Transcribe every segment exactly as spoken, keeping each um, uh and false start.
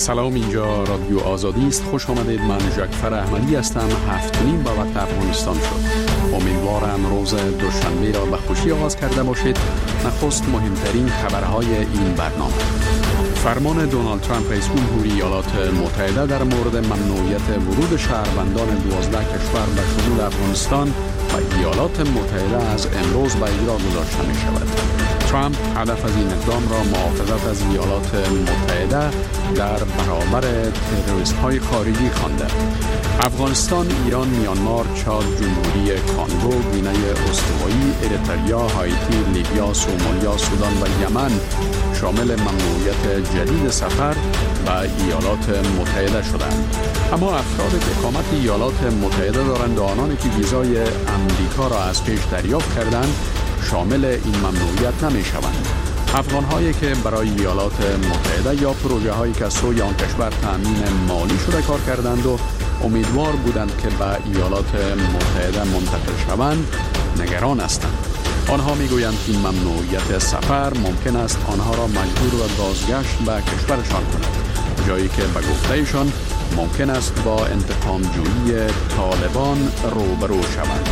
سلام، اینجا رادیو آزادی است. خوش آمدید. من جعفر احمدی هستم. هفت نیم به وقت افغانستان شد. امیدوارم روز دوشنبه را به خوشی آغاز کرده باشید. نخست مهمترین خبرهای این برنامه. فرمان دونالد ترامپ رئیس جمهوری ایالات متحده در مورد ممنوعیت ورود شهروندان دوازده کشور به شمول افغانستان و ایالات متحده از امروز به اجرا گذاشته می شود. ترامپ هدف از این اقدام را محافظت از ایالات متحده در برابر تروریست های خارجی خوانده. افغانستان، ایران، میانمار، چاد، جمهوری کانگو، گینه استوایی، اریتریا، هایتی، لیبیا، سومالیا، سودان و یمن شامل ممنوعیت جدید سفر به ایالات متحده شدند. اما افراد که اقامت ایالات متحده دارند و آنانی که ویزای امریکا را از پیش دریافت کردند شامل این ممنوعیت نمی شوند. افغان هایی که برای ایالات متحده یا پروژه هایی که سوی آن کشور تأمین مالی شده کار کردند و امیدوار بودند که به ایالات متحده منتقل شوند نگران هستند. آنها می گویند که این ممنوعیت سفر ممکن است آنها را مجبور به بازگشت به کشورشان کند، جایی که به گفتهشان ممکن است با انتقام جویی طالبان روبرو شوند.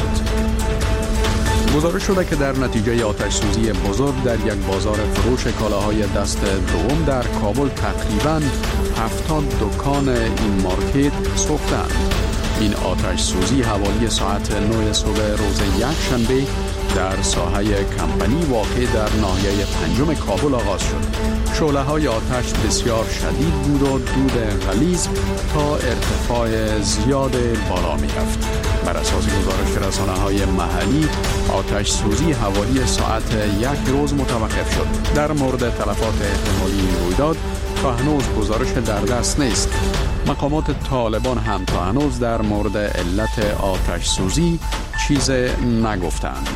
گزارش شده که در نتیجه آتش سوزی بزرگ در یک بازار فروش کالاهای دست دوم در کابل تقریباً هفتاد دکان این مارکت سوختند. این آتش سوزی حوالی ساعت نه صبح روز یک شنبه در ساحه کمپنی واقع در ناحیه پنجم کابل آغاز شد. شعله های آتش بسیار شدید بود و دود غلیظ تا ارتفاع زیاد بالا می رفت. بر اساس گزارش رسانه های محلی، آتش سوزی حوالی ساعت یک روز متوقف شد. در مورد تلفات احتمالی این رویداد تا هنوز گزارش در دست نیست. مقامات طالبان هم تا هنوز در مورد علت آتش سوزی چیز نگفتند.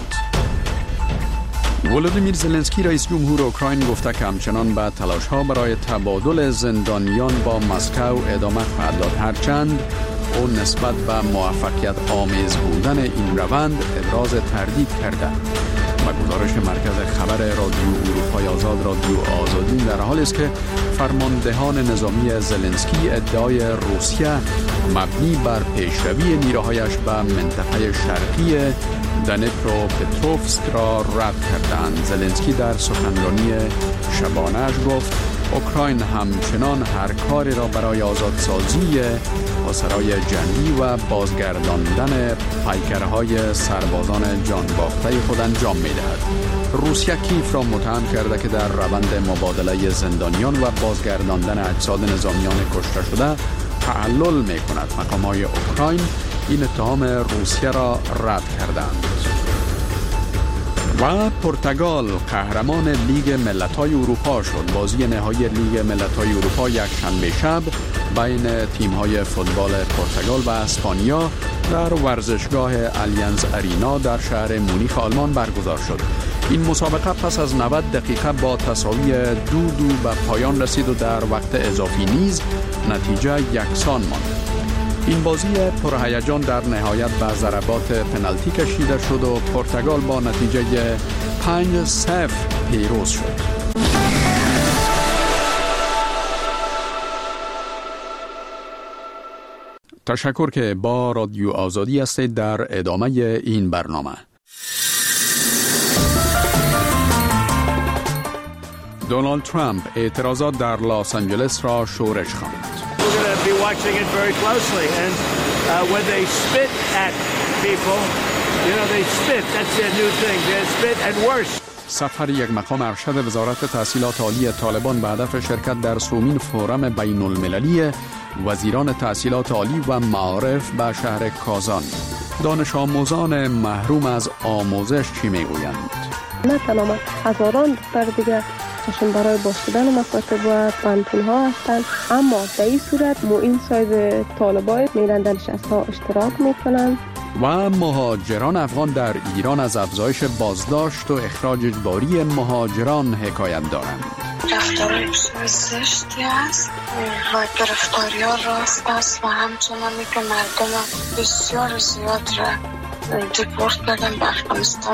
ولودیمیر زلنسکی رئیس جمهور اوکراین گفته که همچنان به تلاش‌ها برای تبادل زندانیان با مسکو ادامه خواهد داد، هرچند او نسبت به موفقیت آمیز بودن این روند ابراز تردید کرده. و گزارش مرکز خبر رادیو اروپای آزاد رادیو آزادی در حالی است که فرماندهان نظامی زلنسکی ادعای روسیه مبنی بر پیشروی نیروهایش به منطقه شرقی دنیپروپتروفسک را رد کردند. زلنسکی در سخنرانی شبانه‌اش گفت اوکراین همچنان هر کاری را برای آزادسازی اسرای جنگی و بازگرداندن پیکرهای سربازان جانباخته خود انجام می‌دهد. روسیه کیف را متهم کرده که در روند مبادله زندانیان و بازگرداندن اجساد نظامیان کشته شده تعلل می‌کند. مقامات اوکراین این اتهام روسیه را رد کردند. و پرتغال قهرمان لیگ ملت‌های اروپا شد. بازی نهایی لیگ ملت‌های اروپا یک شنبه شب بین تیم‌های فوتبال پرتغال و اسپانیا در ورزشگاه الیانز ارینا در شهر مونیخ آلمان برگزار شد. این مسابقه پس از نود دقیقه با تساوی دو دو به پایان رسید و در وقت اضافی نیز نتیجه یکسان ماند. این بازی پرهیجان در نهایت به ضربات پنالتی کشیده شد و پرتغال با نتیجه پنج صفر پیروز شد. تشکر که با رادیو آزادی هستید. در ادامه این برنامه دونالد ترامپ اعتراضات در لس آنجلس را شورش خواند. Be watching it very closely, and uh, when they spit at people, you know, they spit. That's their new thing. They spit and worse. سفر یک مقام ارشد وزارت تحصیلات عالی طالبان به هدف شرکت در سومین فورم بین المللی وزیران تحصیلات عالی و معارف به شهر کازان. دانش آموزان محروم از آموزش چی میگویند؟ نه تنها هزاران دختر دیگه چشم برای باز شدن مکاتب و پانتون ها هستند، اما به این صورت مو این سایز طالبای میرن در نشست ها اشتراک میکنن. و مهاجران افغان در ایران از افزایش بازداشت و اخراج اجباری مهاجران حکایت دارند. رفتار بسیار زشتی است و گرفتاری ها راست است و همچنانی که مردم بسیار زیاد را دیپورت کردن به افغانستان.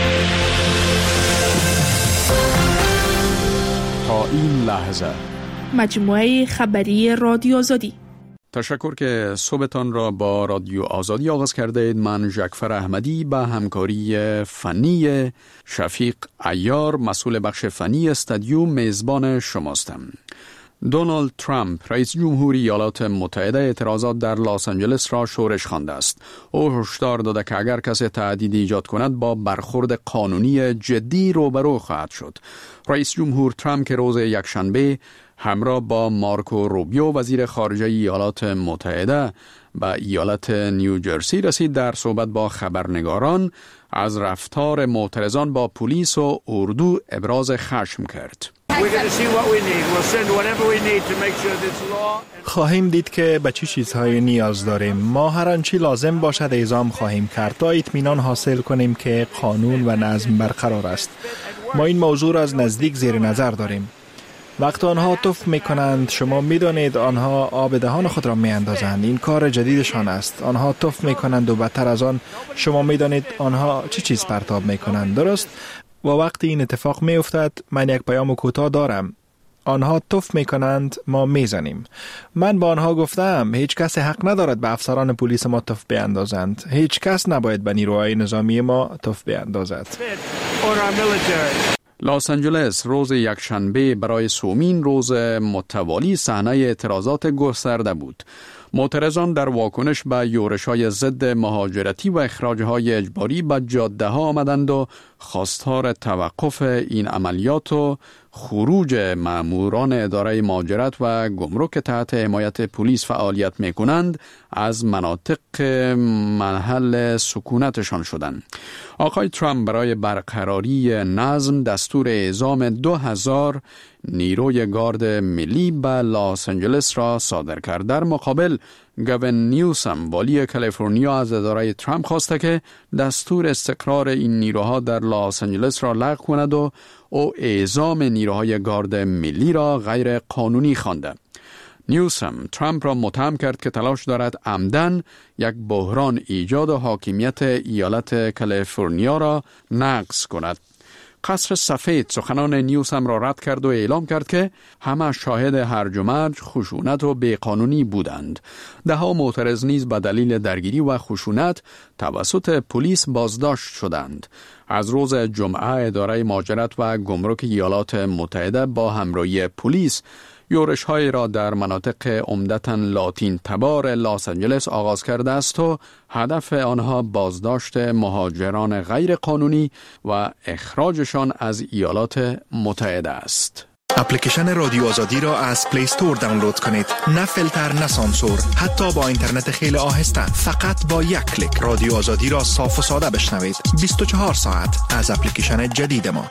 تا این لحظه مجموعه خبری رادیو آزادی. تشکر که صبحتان را با رادیو آزادی آغاز کرده اید. من جعفر احمدی با همکاری فنی شفیق عیار مسئول بخش فنی استودیو میزبان شماستم. دونالد ترامپ رئیس جمهوری ایالات متحده اعتراضات در لس آنجلس را شورش خوانده است. او هشدار داده که اگر کسی تهدید ایجاد کند با برخورد قانونی جدی روبرو خواهد شد. رئیس جمهور ترامپ که روز یکشنبه همراه با مارکو روبیو وزیر خارجه ایالات متحده به ایالت نیوجرسی رسید، در صحبت با خبرنگاران از رفتار معترضان با پلیس و اردو ابراز خشم کرد. خواهیم دید که به چه چیزهای نیاز داریم. ما هر آنچه لازم باشد اعزام خواهیم کرد تا اطمینان حاصل کنیم که قانون و نظم برقرار است. ما این موضوع را از نزدیک زیر نظر داریم. وقتی آنها توف میکنند شما میدانید آنها آب دهان خود را میاندازند. این کار جدیدشان است. آنها توف میکنند و بدتر از آن شما میدانید آنها چه چیز پرتاب میکنند، درست؟ و وقتی این اتفاق میافتد من یک پیام کوتاه دارم. آنها توف میکنند، ما میزنیم. من با آنها گفتم هیچ کس حق ندارد به افسران پلیس ما توف بیاندازند. هیچ کس نباید به نیروهای نظامی ما توف بیاندازد. لس آنجلس روز یکشنبه برای سومین روز متوالی صحنه اعتراضات گسترده بود. معترضان در واکنش به یورش‌های ضد مهاجرتی و اخراج‌های اجباری به جاده‌ها آمدند و خواستار توقف این عملیات و خروج ماموران اداره مهاجرت و گمرک تحت حمایت پلیس فعالیت می‌کنند از مناطق محل سکونتشان شدند. آقای ترامپ برای برقراری نظم دستور اعزام دو هزار نیروی گارد ملی به لس آنجلس را صادر کرد. در مقابل گاوین نیوسم والی کالیفرنیا از اداره ترامپ خواسته که دستور استقرار این نیروها در لس آنجلس را لغو کند و او اعزام نیروهای گارد ملی را غیر قانونی خوانده. نیوسم ترامپ را متهم کرد که تلاش دارد عمدن یک بحران ایجاد و حاکمیت ایالت کالیفرنیا را نقض کند. قصر سفید سخنان نیوسم را رد کرد و اعلام کرد که همه شاهد هرج و مرج، خشونت و بیقانونی بودند. ده ها معترض نیز به دلیل درگیری و خشونت توسط پلیس بازداشت شدند. از روز جمعه اداره مهاجرت و گمرک ایالات متحده با همراهی پلیس یورش‌های را در مناطق عمدتاً لاتین تبار لس آنجلس آغاز کرده است و هدف آنها بازداشت مهاجران غیر قانونی و اخراجشان از ایالات متحده است. اپلیکیشن رادیو آزادی را از پلی استور دانلود کنید. نه فیلتر نه سانسور، حتی با اینترنت خیلی آهسته. فقط با یک کلیک رادیو آزادی را صاف و ساده بشنوید. بیست و چهار ساعت از اپلیکیشن جدید ما.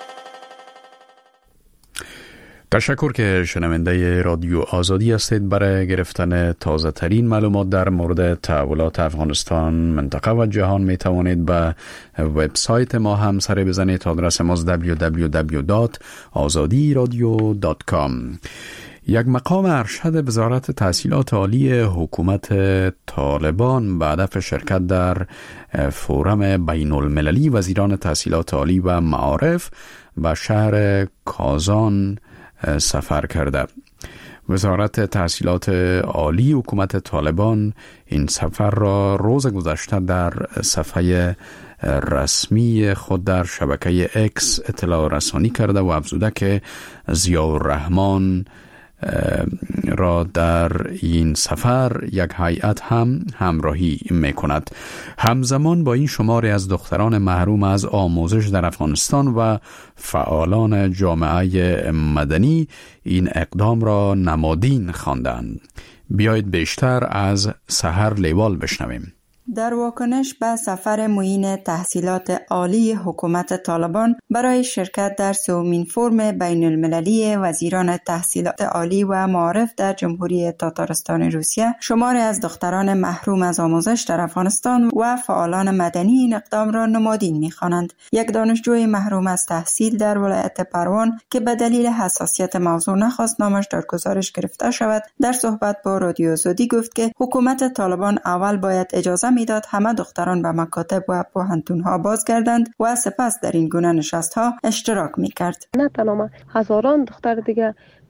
تشکر که شنونده رادیو آزادی هستید. برای گرفتن تازه ترین معلومات در مورد تحولات افغانستان، منطقه و جهان می توانید به وبسایت ما هم سر بزنید. آدرس ما دبلیو دبلیو دبلیو دات آزادی رادیو دات کام. یک مقام ارشد وزارت تحصیلات عالی حکومت طالبان به هدف شرکت در فورم بین المللی وزیران تحصیلات عالی و معارف به شهر کازان سفر کرده. وزارت تحصیلات عالی حکومت طالبان این سفر را روز گذشته در صفحه رسمی خود در شبکه اکس اطلاع رسانی کرده و افزوده که ضیاءالرحمن را در این سفر یک هیئت هم همراهی میکند. همزمان با این شماری از دختران محروم از آموزش در افغانستان و فعالان جامعه مدنی این اقدام را نمادین خواندند. بیایید بیشتر از سحر لیوال بشنویم. در واکنش به سفر معین تحصیلات عالی حکومت طالبان برای شرکت در سومین فرم بین المللی وزیران تحصیلات عالی و معارف در جمهوری تاتارستان روسیه، شماری از دختران محروم از آموزش در افغانستان و فعالان مدنی این اقدام را نمادین می‌خوانند. یک دانشجوی محروم از تحصیل در ولایت پروان که به دلیل حساسیت موضوع نخواست نامش در گزارش گرفته شود، در صحبت با رادیو آزادی گفت که حکومت طالبان اول باید اجازه میداد همه دختران به مکاتب و پوهنتون‌ها بازگردند و سپس در این گونه نشست‌ها اشتراک می‌کرد. نه تنها هزاران دختر دیگه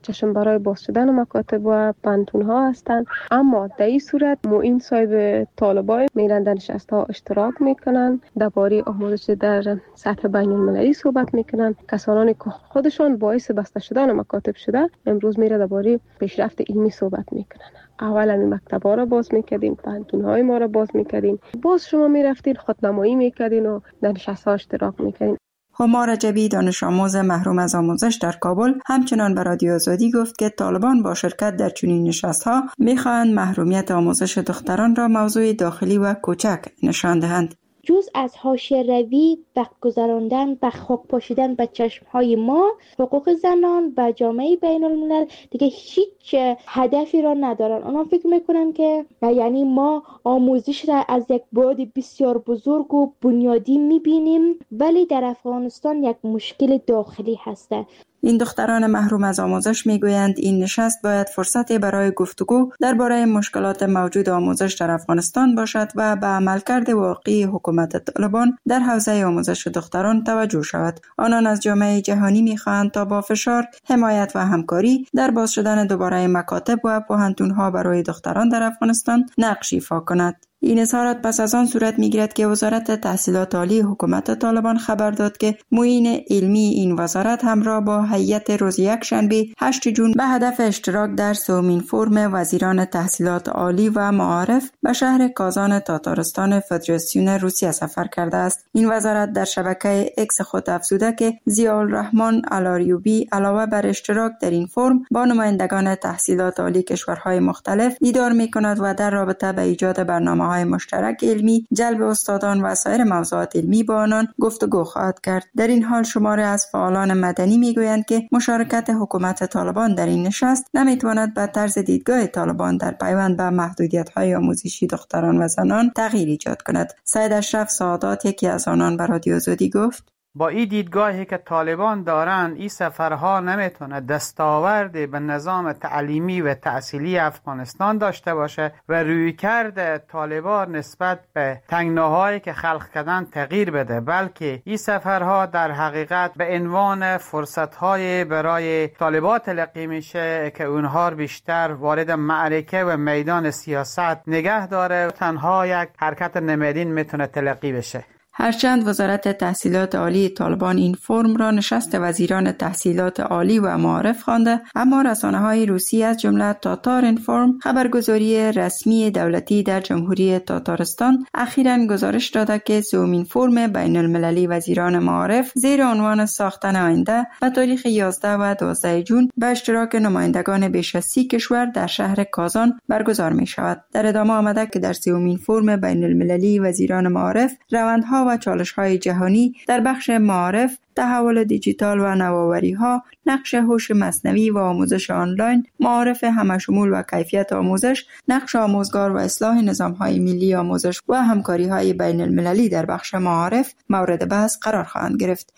چشم برای باز شدن مکاتب و پانتون ها هستند. اما در این صورت معین صاحب طالبای میرن در نشست ها اشتراک میکنن، درباره آموزش در سطح بین المللی صحبت میکنن. کسانی که خودشان باعث بسته شدن مکاتب شده امروز میره درباره پیشرفت علمی صحبت میکنن. اولا این مکتب‌ها را باز میکردیم، پانتون‌های ما را باز میکردیم، باز شما میرفتین خودنمایی میکردین و در نشست‌ها اشتراک میکردین. هما رجبی دانش آموز محروم از آموزش در کابل همچنان به رادیو آزادی گفت که طالبان با شرکت در چنین نشست‌ها میخواهند محرومیت آموزش دختران را موضوع داخلی و کوچک نشان دهند. جز از حاشیه روی وقت گذراندن و خاک پاشیدن به چشمهای ما، حقوق زنان و جامعه بین الملل دیگه هیچ هدفی را ندارن. اونا فکر میکنن که یعنی ما آموزش را از یک بعد بسیار بزرگ و بنیادی میبینیم، ولی در افغانستان یک مشکل داخلی هسته. این دختران محروم از آموزش میگویند این نشست باید فرصتی برای گفتگو درباره مشکلات موجود آموزش در افغانستان باشد و به عملکرد واقعی حکومت طالبان در حوزه آموزش دختران توجه شود. آنان از جامعه جهانی میخواهند تا با فشار، حمایت و همکاری در باز شدن دوباره مکاتب و پوهنتون‌ها برای دختران در افغانستان نقش ایفا کند. این اظهارات پس از آن صورت میگیرد که وزارت تحصیلات عالی حکومت طالبان خبر داد که معین علمی این وزارت همراه با هیئت روز یک شنبه هشت جون به هدف اشتراک در سومین فرم وزیران تحصیلات عالی و معارف به شهر کازان تاتارستان فدراسیون روسیه سفر کرده است. این وزارت در شبکه اکس خود افزوده که ضیاءالرحمن الاریوبی علاوه بر اشتراک در این فرم با نمایندگان تحصیلات عالی کشورهای مختلف دیدار میکند و در رابطه به ایجاد برنامه های مشترک علمی، جلب استادان و سایر موضوعات علمی با آنان گفتگو خواهد کرد. در این حال شماری از فعالان مدنی میگویند که مشارکت حکومت طالبان در این نشست نمیتواند به طرز دیدگاه طالبان در پیوند به محدودیت‌های آموزشی دختران و زنان تغییر ایجاد کند. سید اشرف سعادات یکی از آنان به رادیو آزادی گفت: با این دیدگاهی که طالبان دارن، این سفرها نمیتونه دستاورد به نظام تعلیمی و تحصیلی افغانستان داشته باشه و رویکرد طالبان نسبت به تنگناهایی که خلق کردن تغییر بده، بلکه این سفرها در حقیقت به عنوان فرصتهای برای طالبان تلقی میشه که اونها بیشتر وارد معرکه و میدان سیاست نگه داره و تنها یک حرکت نمادین میتونه تلقی بشه. هرچند وزارت تحصیلات عالی طالبان این فرم را نشست وزیران تحصیلات عالی و معارف خوانده، اما رسانه‌های روسی از جمله تاتار اینفورم، خبرگزاری رسمی دولتی در جمهوری تاتارستان، اخیراً گزارش داده که سومین فرم بین المللی وزیران معارف زیر عنوان ساختن آینده به تاریخ یازده و دوازده جون به اشتراک نمایندگان بیش از سی کشور در شهر کازان برگزار می شود. در ادامه آمده که در سومین فرم بین المللی وزیران معارف روندها و چالش‌های جهانی در بخش معارف، تحول دیجیتال و نوآوری‌ها، نقش هوش مصنوعی و آموزش آنلاین، معارف همشمول و کیفیت آموزش، نقش آموزگار و اصلاح نظام‌های ملی آموزش و همکاری‌های بین المللی در بخش معارف مورد بحث قرار خواهند گرفت.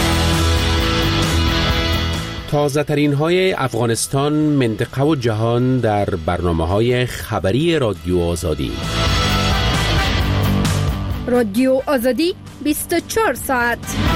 تازه ترین های افغانستان، منطقه و جهان در برنامه‌های خبری رادیو آزادی. رادیو آزادی بیست و چهار ساعت.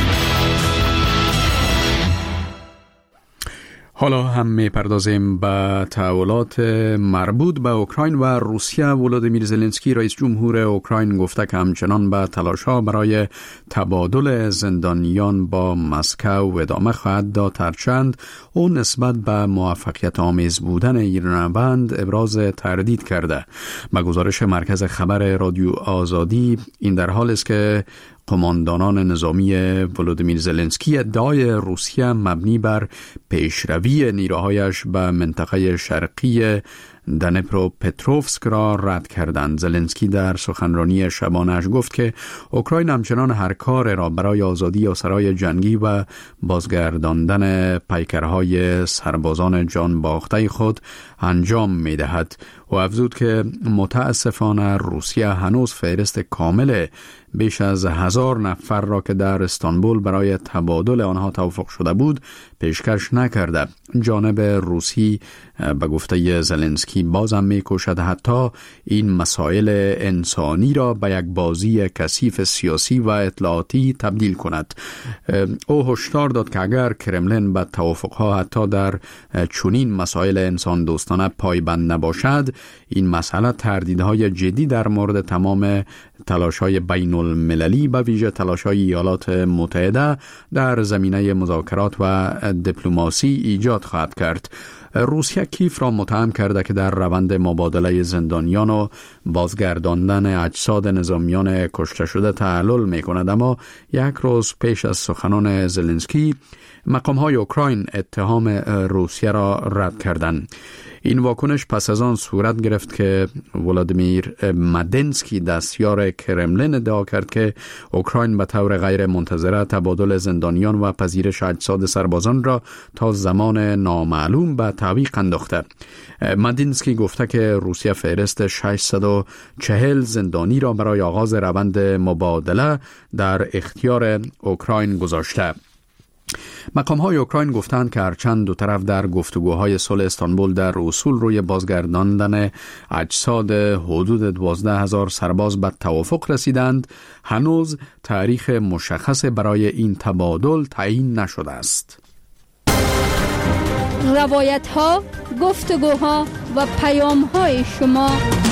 حالا هم می‌پردازیم به تحولات مربوط به اوکراین و روسیه. ولودیمیر زلنسکی رئیس جمهور اوکراین گفته که همچنان به تلاش‌ها برای تبادل زندانیان با مسکو ادامه خواهد داد، هرچند او نسبت به موفقیت آمیز بودن این روند ابراز تردید کرده. به گزارش مرکز خبر رادیو آزادی، این در حال است که قماندانان نظامی ولودیمیر زلنسکی ادعای روسیه مبنی بر پیشروی نیروهایش به منطقه شرقی دنپروپتروفسک را رد کردند. زلنسکی در سخنرانی شبانه‌اش گفت که اوکراین همچنان هر کار را برای آزادی اسرای جنگی و بازگرداندن پیکرهای سربازان جان باخته خود انجام می‌دهد و افزود که متاسفانه روسیه هنوز فهرست کامل بیش از هزار نفر را که در استانبول برای تبادل آنها توافق شده بود پیشکش نکرده. جانب روسی به گفته زلنسکی کی بازم می کوشد حتی این مسائل انسانی را به یک بازی کثیف سیاسی و اطلاعاتی تبدیل کند. او هشدار داد که اگر کرملین به توافقها حتی در چنین مسائل انسان دوستانه پایبند نباشد، این مسئله تردیدهای جدی در مورد تمام تلاش‌های بین المللی به ویژه تلاش‌های ایالات متحده در زمینه مذاکرات و دیپلماسی ایجاد خواهد کرد. روسیه کیف را متهم کرده که در روند مبادله زندانیان و بازگرداندن اجساد نظامیان کشته شده تعلل می کند، اما یک روز پیش از سخنان زلنسکی مقام‌های اوکراین اتهام روسیه را رد کردند. این واکنش پس از آن صورت گرفت که ولادیمیر مدنسکی دستیار کرملین ادعا کرد که اوکراین به طور غیر منتظره تبادل زندانیان و پذیرش اجساد سربازان را تا زمان نامعلوم به تعویق انداخته. مدنسکی گفته که روسیه فهرست ششصد و چهل زندانی را برای آغاز روند مبادله در اختیار اوکراین گذاشته. مقام‌های اوکراین گفتند که هرچند دو طرف در گفتگوهای صلح استانبول در اصول روی بازگرداندن اجساد حدود دوازده هزار سرباز به توافق رسیدند، هنوز تاریخ مشخص برای این تبادل تعیین نشده است. روایت‌ها، گفتگوها و پیام‌های شما.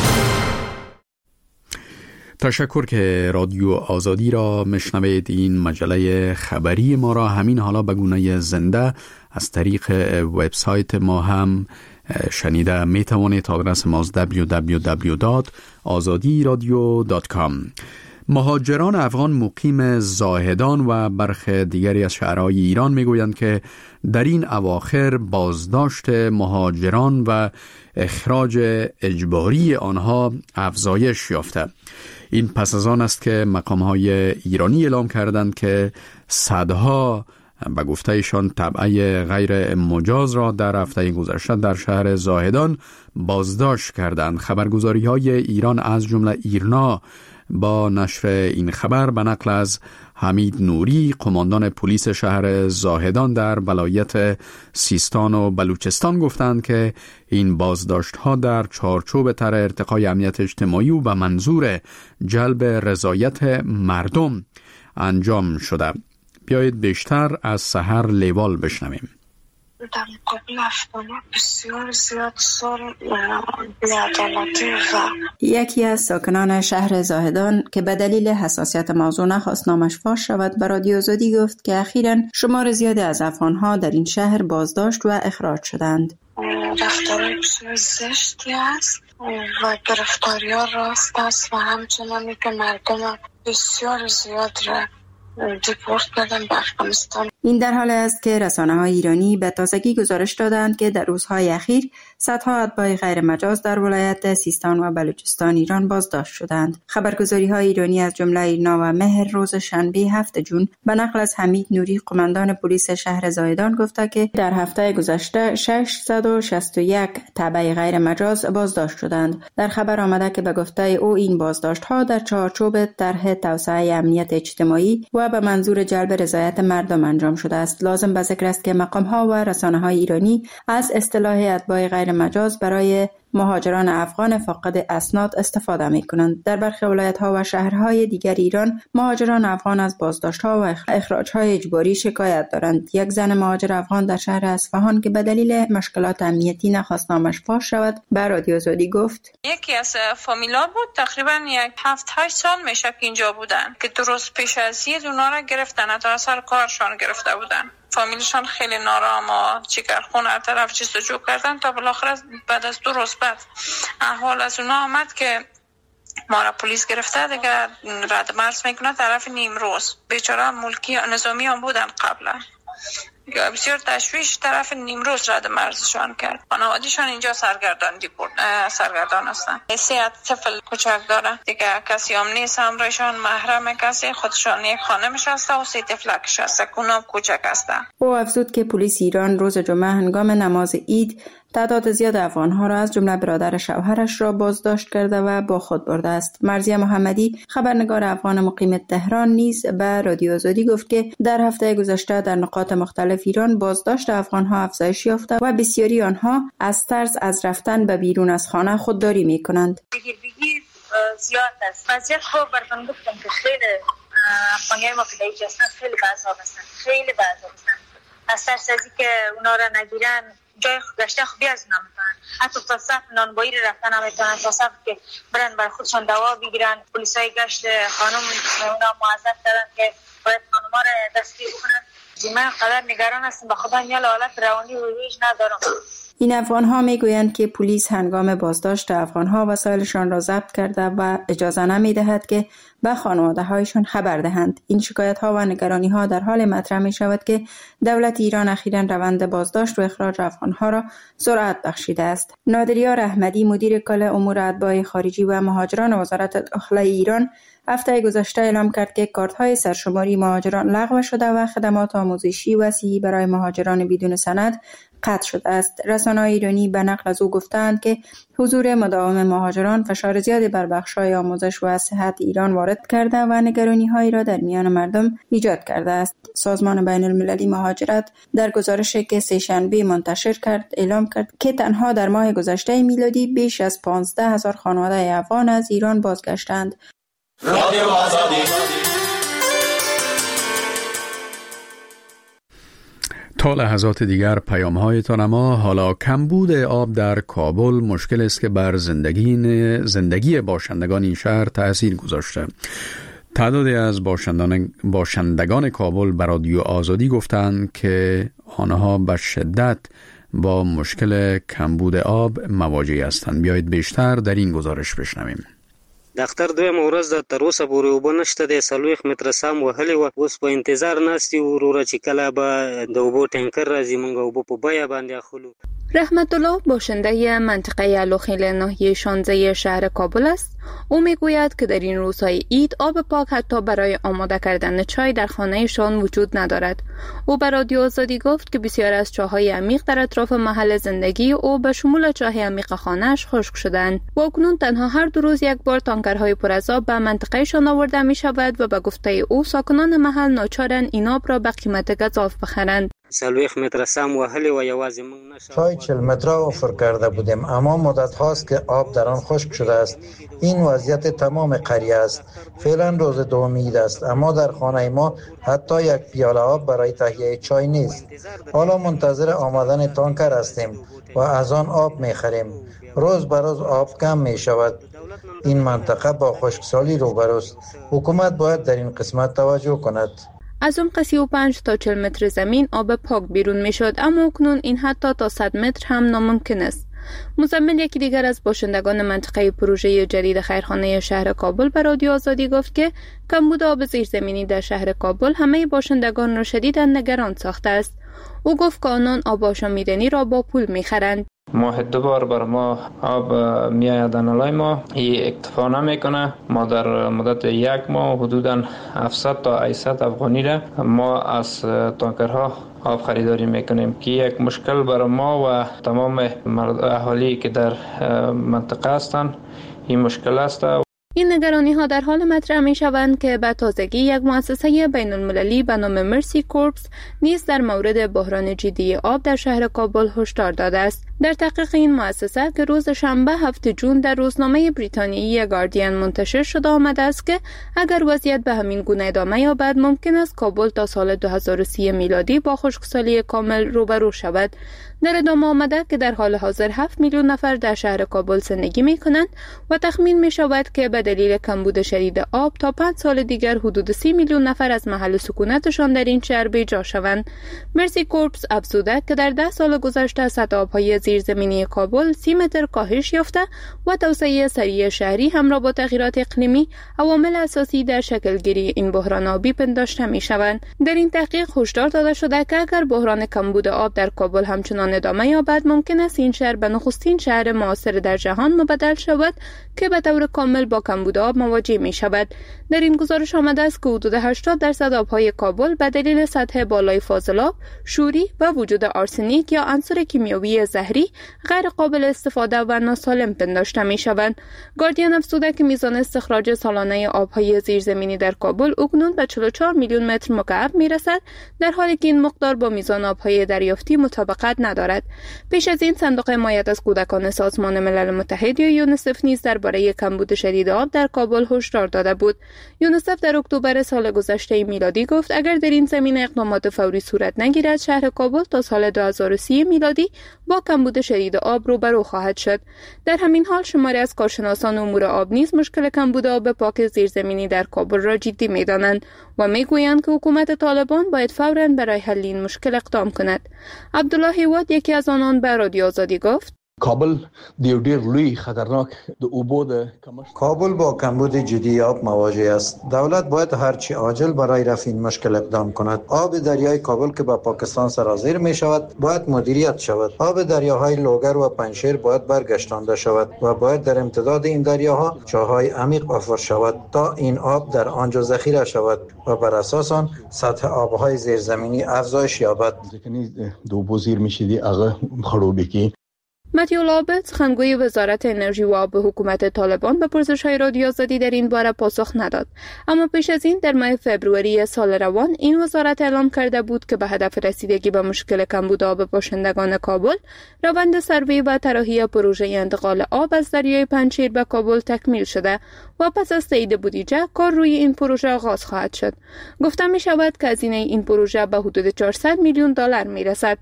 تشکر که رادیو آزادی را مشنوید. این مجله خبری ما را همین حالا به گونه زنده از طریق وبسایت ما هم شنیده می توانید. آدرس ما دبلیو دبلیو دبلیو دات آزادی رادیو دات کام. مهاجران افغان مقیم زاهدان و برخی دیگری از شهرهای ایران می گویند که در این اواخر بازداشت مهاجران و اخراج اجباری آنها افزایش یافته. این پس از آن است که مقام‌های ایرانی اعلام کردند که صدها به گفتهشان تبعه غیر مجاز را در هفته گذشته در شهر زاهدان بازداشت کردند. خبرگزاری‌های ایران از جمله ایرنا با نشر این خبر به نقل از حمید نوری، قماندان پلیس شهر زاهدان در ولایت سیستان و بلوچستان گفتند که این بازداشت‌ها در چارچوب طرح ارتقای امنیت اجتماعی و به منظور جلب رضایت مردم انجام شده. بیایید بیشتر از سحر لیوال بشنویم. در مقابل افغان‌ها بسیار زیاد سال بی‌عدالتی و یکی از ساکنان شهر زاهدان که به دلیل حساسیت موضوع نخواست نامش فاش شود به رادیو آزادی گفت که اخیراً شمار زیادی از افغان‌ها در این شهر بازداشت و اخراج شدند. رفتارهای بسیار زشتی است و گرفتاری‌ها راست است و همچنانی که مردم بسیار زیاد را دیپورت کردن به افغانستان. این در حالی است که رسانه‌های ایرانی به تازگی گزارش دادند که در روزهای اخیر صدها اتباع غیر مجاز در ولایت سیستان و بلوچستان ایران بازداشت شدند. خبرگزاری‌های ایرانی از جمله ایرنا و مهر روز شنبه هفتم جون به نقل از حمید نوری قماندان پلیس شهر زاهدان گفته که در هفته گذشته ششصد و شصت و یک تبع غیر مجاز بازداشت شدند. در خبر آمده که به گفته او این بازداشت‌ها در چارچوب طرح توسعه امنیت اجتماعی و به منظور جلب رضایت مردم انجام شده است. لازم به ذکر است که مقام‌ها و رسانه‌های ایرانی از اصطلاح اتباع غیر مجاز برای مهاجران افغان فاقد اسناد استفاده می‌کنند. در برخی ولایت‌ها و شهرهای دیگر ایران مهاجران افغان از بازداشت‌ها و اخراج‌های اجباری شکایت دارند. یک زن مهاجر افغان در شهر اصفهان که به دلیل مشکلات امنیتی نخواست نامش فاش شود به رادیو آزادی گفت: یکی از فامیلا بود، تقریبا یک هفت هشت سال میشه که اینجا بودن که درست پیش از عید اونا را گرفتن، تا سر کارشان گرفته بودن. فامیلشان خیلی نارام و چیکارخون هر طرف جستجو کردن تا بالاخره بعد از دو روز بعد احوال از اونا آمد که ما را پلیس گرفته دیگه رد مرز میکنه طرف نیمروز. بیچاره ملکی نظامی هم بودن قبلا، بسیار تشویش طرف نیمروز رد مرزشان کرد. خانوادیشان اینجا سرگردان دیپورت سرگردان هستن. سه طفل کوچک داره دیگه، کسی هم نیست همراهشان، محرم کسی، خودشان یک خانمش هسته و سه طفلکش هسته، اونا کوچک هستن. او افزود که پلیس ایران روز جمعه هنگام نماز عید تعداد زیاد افغان‌ها را از جمله برادر شوهرش را بازداشت کرده و با خود برده است. مرضیه محمدی خبرنگار افغان مقیم تهران نیز به رادیو آزادی گفت که در هفته گذشته در نقاط مختلف ایران بازداشت افغان‌ها افزایش یافته و بسیاری آنها از ترس از رفتن به بیرون از خانه خودداری می‌کنند. بگیر بگیر زیاد است. وضعیت خوب براتون گفتم که خیلی افغانیای ما که اینجا هستن خیلی بعضا هستن. خیلی بعضا هستن. از ترس از اینکه اونا را نگیرن جای گشته خوبی از اونا میکنن. حتی تا صف نانبایی رو رفتن هم میتونن، تا صف که برن بر خودشان دوا بگیرن. پلیسای گشت خانم اونا معذب کردن که باید خانوما را دستگیر بکنن. من قدر نگران هستم، به خدا میال حالت روانی و هیچ ندارم. این افغان‌ها میگویند که پلیس هنگام بازداشت افغان‌ها وسایلشان را ضبط کرده و اجازه نمی‌دهد که به خانواده‌هایشان خبر دهند. این شکایت‌ها و نگرانی‌ها در حال مطرح می‌شود که دولت ایران اخیراً روند بازداشت و اخراج افغان‌ها را سرعت بخشیده است. نادریار احمدی مدیر کل امور اتباع خارجی و مهاجران وزارت داخله ایران هفته گذشته اعلام کرد که کارت‌های سرشماری مهاجران لغو شده و خدمات آموزشی وسیعی برای مهاجران بدون سند قطع شده است. رسانه‌های ایرانی به نقل از او گفتند که حضور مداوم مهاجران فشار زیادی بر بخش‌های آموزش و صحت ایران وارد کرده و نگرانی‌هایی را در میان مردم ایجاد کرده است. سازمان بین‌المللی مهاجرت در گزارشی که سه‌شنبه منتشر کرد اعلام کرد که تنها در ماه گذشته میلادی بیش از پانزده هزار خانواده افغان از ایران بازگشتند. رادیو آزادی. تا لحظات دیگر پیام هایتان. ما حالا کمبود آب در کابل مشکل است که بر زندگی زندگی باشندگان این شهر تأثیر گذاشته. تعدادی از باشندگان باشندگان کابل به رادیو آزادی گفتند که آنها به شدت با مشکل کمبود آب مواجه هستند. بیایید بیشتر در این گزارش بشنویم. دختر دویم ورځ د تر اوسه پورې اوبه نشته دی، څلوېښت متره سم وهلې وه. اوس په انتظار ناست یو وروره چې کله به د اوبو ټینکر راځي موږ اوبه په بیه باندې اخلو. رحمت الله باشنده منطقه الوخیل ناحیه شانزه شهر کابل است. او میگوید که در این روزهای عید آب پاک حتی برای آماده کردن چای در خانهشان وجود ندارد. او به رادیو آزادی گفت که بسیار از چاهای عمیق در اطراف محل زندگی او به شمول چاه عمیق خانهش خشک شدند و اکنون تنها هر دو روز یک بار تانکرهای پر از آب به منطقهشان آورده می شود و به گفته او ساکنان محل ناچارند این آب را به قیمت گزاف بخرند. څلوېښت متره سم وهلې و، یوازې موږ نشه چای چهل متره آفر کرده بودیم، اما مدت هاست که آب در آن خشک شده است. این وضعیت تمام قریه است. فعلا روز دوم عید است، اما در خانه ما حتی یک پیاله آب برای تهیه چای نیست. حالا منتظر آمدن تانکر هستیم و از آن آب میخریم. روز به روز آب کم می شود. این منطقه با خشکسالی روبروست. حکومت باید در این قسمت توجه کند. از عمق سی و پنج تا چهل متر زمین آب پاک بیرون می شد، اما اکنون این حتی تا صد متر هم ناممکن است. مزمل یکی دیگر از باشندگان منطقه پروژه جدید خیرخانه شهر کابل به رادیو آزادی گفت که کمبود آب زیرزمینی در شهر کابل همه باشندگان را شدیداً نگران ساخته است. او گفت که آنان آب آشامیدنی را با پول می خرند. ماه دو بار بر ما آب میآید در نلای ما، این اکتفا نمیکنه. ما در مدت یک ماه حدوداً هفتصد تا هشتصد افغانی را ما از تانکرها آب خریداری میکنیم که یک مشکل بر ما و تمام اهالی که در منطقه هستند این مشکل است. این نگرانی ها در حال مطرح می شوند که به تازگی یک مؤسسه بین المللی به نام مرسی کورپس نیز در مورد بحران جدی آب در شهر کابل هشدار داده است. در تحقیق این مؤسسه که روز شنبه هفتم جون در روزنامه بریتانیایی گاردین منتشر شده آمده است که اگر وضعیت به همین گونه ادامه یابد ممکن است کابل تا سال دو هزار و سی میلادی با خشکسالی کامل روبرو شود. در ادامه آمده که در حال حاضر هفت میلیون نفر در شهر کابل زندگی می کنند و تخمین می شود که به دلیل کمبود شدید آب تا پنج سال دیگر حدود سی میلیون نفر از محل سکونتشان در این شهر بیجا شوند. مرسی کورپس افزوده که در ده سال گذشته سطح آبهای زیرزمینی کابل سی متر کاهش یافته و توسعه سریع شهری همراه با تغییرات اقلیمی عوامل اساسی در شکلگیری این بحران آبی پنداشته می شوند. در این تحقیق هشدار داده شده که اگر بحران کمبود آب در کابل همچنان ادامه یابد ممکن است این شهر به نخستین شهر معاصر در جهان مبدل شود که به طور کامل با کمبود آب مواجه می شود. در این گزارش آمده است که حدود هشتاد درصد آبهای کابل به دلیل سطح بالای فاضلاب، شوری و وجود آرسنیک یا عنصر کیمیایی زهری آلی غیر قابل استفاده و ناسالم پنداشته می شوند. گاردین افزوده که میزان استخراج سالانه آبهای زیرزمینی در کابل اکنون به چهل و چهار میلیون متر مکعب می رسد، در حالی که این مقدار با میزان آبهای دریافتی مطابقت ندارد. پیش از این صندوق حمایت از کودکان سازمان ملل متحد یا یونیسف نیز درباره کمبود شدید آب در کابل هشدار داده بود. یونیسف در اکتبر سال گذشته میلادی گفت اگر در این زمینه اقدامات فوری صورت نگیرد، شهر کابل تا سال دو هزار و سی میلادی با کمبود شدید آب روبرو خواهد شد. در همین حال شماری از کارشناسان امور آب نیز مشکل کمبود آب پاک زیرزمینی در کابل را جدی می‌دانند و میگویند که حکومت طالبان باید فوراً برای حل این مشکل اقدام کند. عبدالله هیواد یکی از آنان به رادیو آزادی گفت کابل دیو ډیر لوی خطرناک د اوبو د کابل با کمبود جدی آب مواجه است. دولت باید هرچی عاجل برای رفع این مشکل اقدام کند. آب دریای کابل که به پاکستان سرازیر می شود باید مدیریت شود. آب دریاهای لوگر و پنجشیر باید برگشتانده شود و باید در امتداد این دریاها چاهای عمیق حفر شود تا این آب در آنجا ذخیره شود و بر اساس آن سطح آبهای زیرزمینی افزایش یابد. د اوبو زیرمې چې دي هغه خړوبې کی. متیو لابت، سخنگوی وزارت انرژی و آب حکومت طالبان، به پرسش‌های رادیو آزادی در این باره پاسخ نداد. اما پیش از این در ماه فوریه سال روان این وزارت اعلام کرده بود که به هدف رسیدگی به مشکل کمبود آب باشندگان کابل، روند سروی و طراحی پروژه انتقال آب از دریای پنجشیر به کابل تکمیل شده و پس از تایید بودجه کار روی این پروژه آغاز خواهد شد. گفته می شود که هزینه این پروژه به حدود چهارصد میلیون دلار می رسد.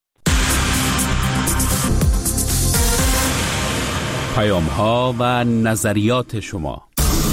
پیام ها و نظریات شما.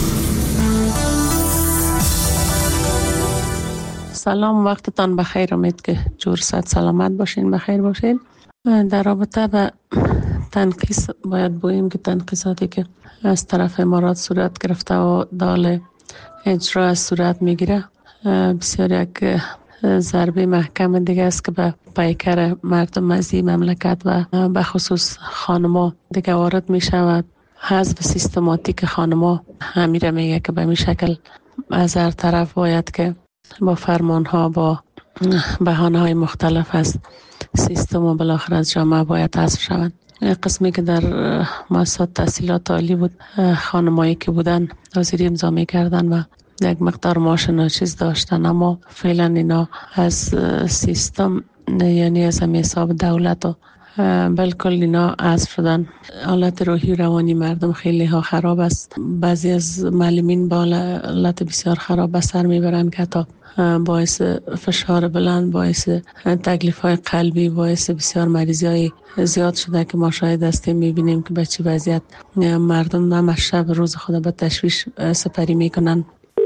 سلام، وقتتان بخیر. امید که جور صد سلامت باشین، بخیر باشین. در رابطه به تنقیص باید بگوییم که تنقیصاتی که از طرف امارات صورت گرفته و دال اجرا صورت میگیره بسیار یک ضربه محکم دیگه است که به پیکر مردم از این مملکت و به خصوص خانما دیگه وارد می شود. حذف سیستماتیک خانما همیره میگه که به می شکل از هر طرف باید که با فرمان ها با بهانه های مختلف از سیستم و بالاخره از جامعه باید حذف شوند. قسمی که در مؤسسات تحصیلات عالی بود، خانمایی که بودن حاضری امضا می کردن و یک مقدار معاش ناچیز داشتن، اما فعلا اینا از سیستم یعنی از همه حساب دولت و بالکل اینا حذف شدن. حالت روحی روانی مردم خیلی ها خراب است. بعضی از معلمین با حالت بسیار خراب به سر میبرن که تا باعث فشار بلند، باعث تکلیف های قلبی، باعث بسیار مریضی های زیاد شده که ما شاید هستیم. میبینیم که به چه وضعیت مردم هم شب روز خود به تشویش سپری میکنن.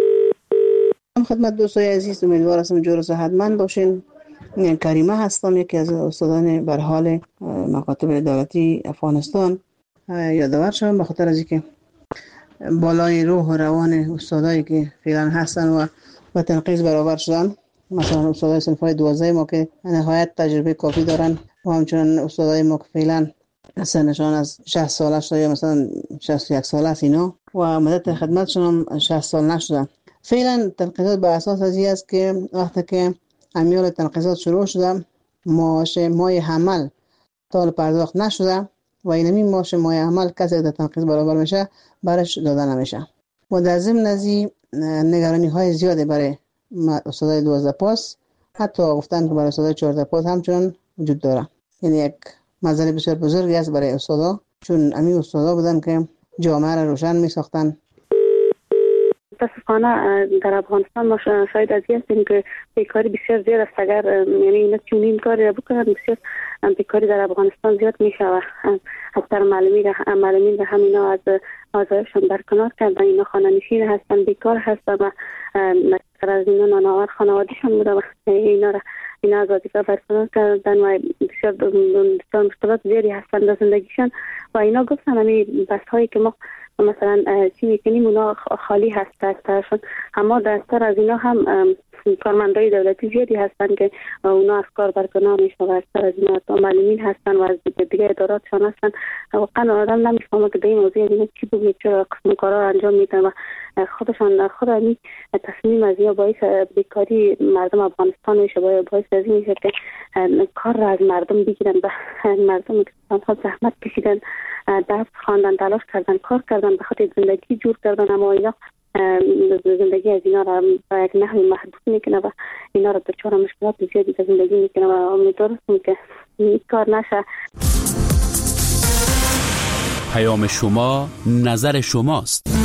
خدمت دوستای عزیز، امیدوار هستم جور و صحتمند باشین. کریمه هستم، یکی از استادان به حال مکاتب دولتی افغانستان. یادآور شدم به خاطر از اینکه بالای روح و روان استادایی که فعلا هستن و با تنقیص برابر شدن، مثلا استادای صنفای دوازده ما که نهایت تجربه کافی دارن و همچنین استادای ما که فعلا سنشان از شصت ساله شده یا مثلا شصت و یک ساله است اینا و مدت خدمتشون هم شصت سال نشدن. فعلا تنقیصات به اساس از این است که وقتی که امیال تنقیصات شروع شده، معاش مای حمل تا پرداخت نشده و اینمی معاش مای حمل کسی که تنقیص برابر میشه برش داده نمیشه و در ضمن از این نگرانی های زیاده برای استادای دوازده پاس، حتی گفتن که برای استادای چهارده پاس همچنان وجود داره. یعنی یک مسئله بسیار بزرگی است برای استادا، چون همین استادا بودن که جامعه را روشن می ساختن. متاسفانه در افغانستان ما شاید از این هستیم که بیکاری بسیار زیاد است. اگر یعنی اینا چون این کاری را بکنن بسیار بیکاری در افغانستان زیاد می شود. اکثر معلمین معلمین و همینا از آزایشان برکنار کردن. اینا خانه‌نشین هستن، بیکار هستن و از اینا نانآور خانواده‌شان بوده و اینا را اینا از وظیفه برکنار کردن و بسیار بسیار مشکلات زیادی هستن در زندگیشان و اینا گفتن همین بس هایی که ما مثلا چی میکنیم اونا خالی هست دسترشون، اما دستر از اینا هم کارمندای دولتی زیادی هستن که اونا از کار برکنار میشن و اکثر از اینا معلمین هستن و از دیگه اداراتشان هستن. واقعا آدم نمیفهمه که در این موضوع اینا چی بگه، چرا قسم کارا انجام میدن و خودشان خود این تصمیم از یا باعث بیکاری مردم افغانستان میشه، باعث از این میشه که کار را از مردم بگیرن و مردم که آنها زحمت کشیدن، درس خواندن، تلاش کردن، کار کردن، به خاطر زندگی جور کردن، اما اینا زندگی از اینا را با یک نحوی محدود میکنه و اینا را دچار مشکلات زیادی در زندگی میکنه و امیدوارم که این کار نشه. پیام شما، نظر شماست.